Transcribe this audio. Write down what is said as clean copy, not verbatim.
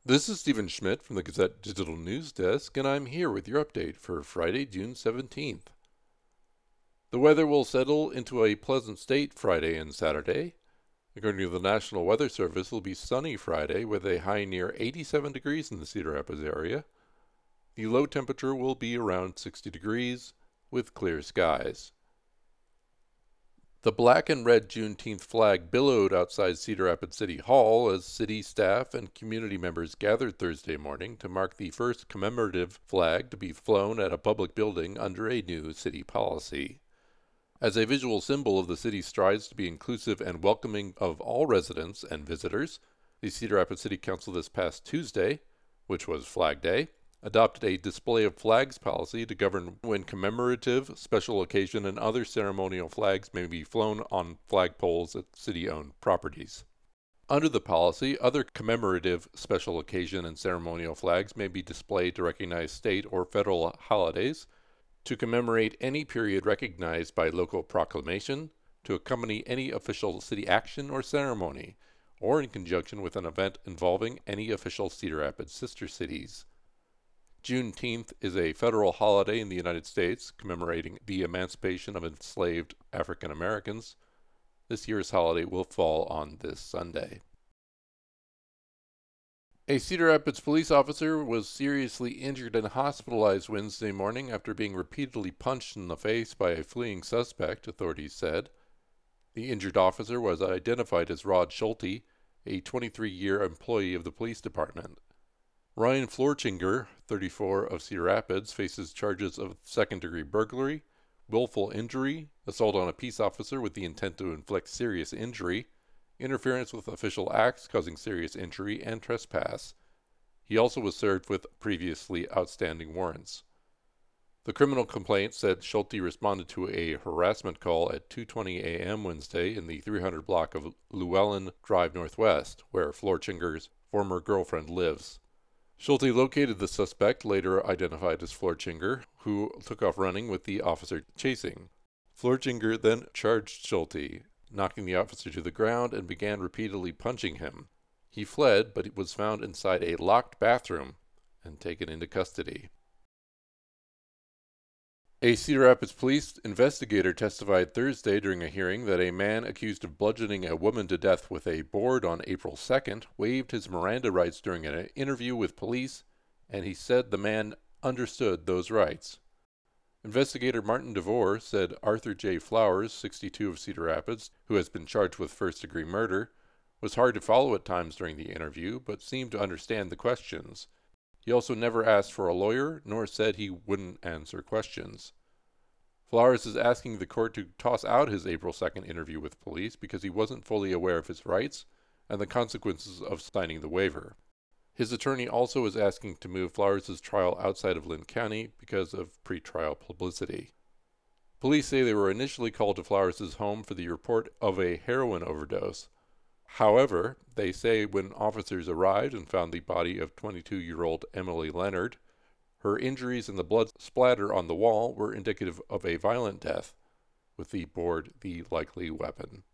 This is Stephen Schmidt from the Gazette Digital News Desk, and I'm here with your update for Friday, June 17th. The weather will settle into a pleasant state Friday and Saturday. According to the National Weather Service, it will be sunny Friday with a high near 87 degrees in the Cedar Rapids area. The low temperature will be around 60 degrees with clear skies. The black and red Juneteenth flag billowed outside Cedar Rapids City Hall as city staff and community members gathered Thursday morning to mark the first commemorative flag to be flown at a public building under a new city policy. As a visual symbol of the city's strides to be inclusive and welcoming of all residents and visitors, the Cedar Rapids City Council this past Tuesday, which was Flag Day, adopted a display of flags policy to govern when commemorative, special occasion, and other ceremonial flags may be flown on flagpoles at city-owned properties. Under the policy, other commemorative, special occasion, and ceremonial flags may be displayed to recognize state or federal holidays, to commemorate any period recognized by local proclamation, to accompany any official city action or ceremony, or in conjunction with an event involving any official Cedar Rapids sister cities. Juneteenth is a federal holiday in the United States commemorating the emancipation of enslaved African Americans. This year's holiday will fall on this Sunday. A Cedar Rapids police officer was seriously injured and hospitalized Wednesday morning after being repeatedly punched in the face by a fleeing suspect, authorities said. The injured officer was identified as Rod Schulte, a 23-year employee of the police department. Ryan Florchinger, 34, of Cedar Rapids, faces charges of second-degree burglary, willful injury, assault on a peace officer with the intent to inflict serious injury, interference with official acts causing serious injury, and trespass. He also was served with previously outstanding warrants. The criminal complaint said Schulte responded to a harassment call at 2:20 a.m. Wednesday in the 300 block of Llewellyn Drive Northwest, where Florchinger's former girlfriend lives. Schulte located the suspect, later identified as Florchinger, who took off running with the officer chasing. Florchinger then charged Schulte, knocking the officer to the ground, and began repeatedly punching him. He fled, but was found inside a locked bathroom and taken into custody. A Cedar Rapids police investigator testified Thursday during a hearing that a man accused of bludgeoning a woman to death with a board on April 2nd waived his Miranda rights during an interview with police, and he said the man understood those rights. Investigator Martin DeVore said Arthur J. Flowers, 62, of Cedar Rapids, who has been charged with first-degree murder, was hard to follow at times during the interview, but seemed to understand the questions. He also never asked for a lawyer, nor said he wouldn't answer questions. Flowers is asking the court to toss out his April 2nd interview with police because he wasn't fully aware of his rights and the consequences of signing the waiver. His attorney also is asking to move Flowers' trial outside of Linn County because of pretrial publicity. Police say they were initially called to Flowers' home for the report of a heroin overdose. However, they say when officers arrived and found the body of 22-year-old Emily Leonard, her injuries and the blood splatter on the wall were indicative of a violent death, with the board the likely weapon.